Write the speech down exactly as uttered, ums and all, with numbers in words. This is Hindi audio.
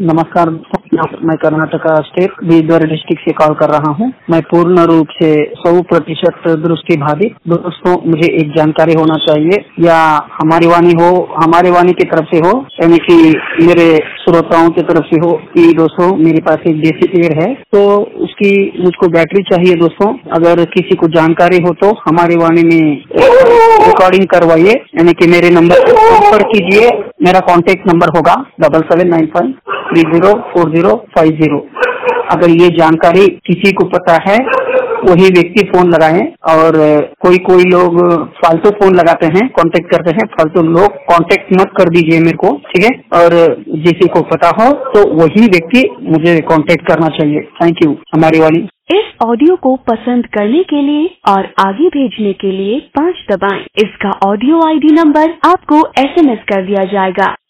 नमस्कार, मैं कर्नाटका स्टेट बीदर डिस्ट्रिक्ट से कॉल कर रहा हूं। मैं पूर्ण रूप से सौ प्रतिशत दृष्टि बाधित। दोस्तों, मुझे एक जानकारी होना चाहिए, या हमारी वाणी हो, हमारे वाणी की तरफ से हो, यानी कि मेरे श्रोताओं की तरफ से हो कि दोस्तों मेरे पास एक देसी पेड़ है, तो उसकी मुझको बैटरी चाहिए। दोस्तों, अगर किसी को जानकारी हो तो हमारी वाणी में रिकॉर्डिंग करवाइए, यानी कि मेरे नंबर पर संपर्क कीजिए। मेरा कॉन्टेक्ट नंबर होगा double seven nine five three zero four zero five zero. अगर ये जानकारी किसी को पता है वही व्यक्ति फोन लगाएं, और कोई कोई लोग फालतू फोन लगाते हैं, कांटेक्ट करते हैं। फालतू लोग कांटेक्ट मत कर दीजिए मेरे को, ठीक है। और किसी को पता हो तो वही व्यक्ति मुझे कांटेक्ट करना चाहिए। Thank you. हमारी वाली। इस ऑडियो को पसंद करने के लिए और आगे भेजने के लिए पाँच दबाएं। इसका ऑडियो आईडी नंबर आपको एसएमएस कर दिया जाएगा।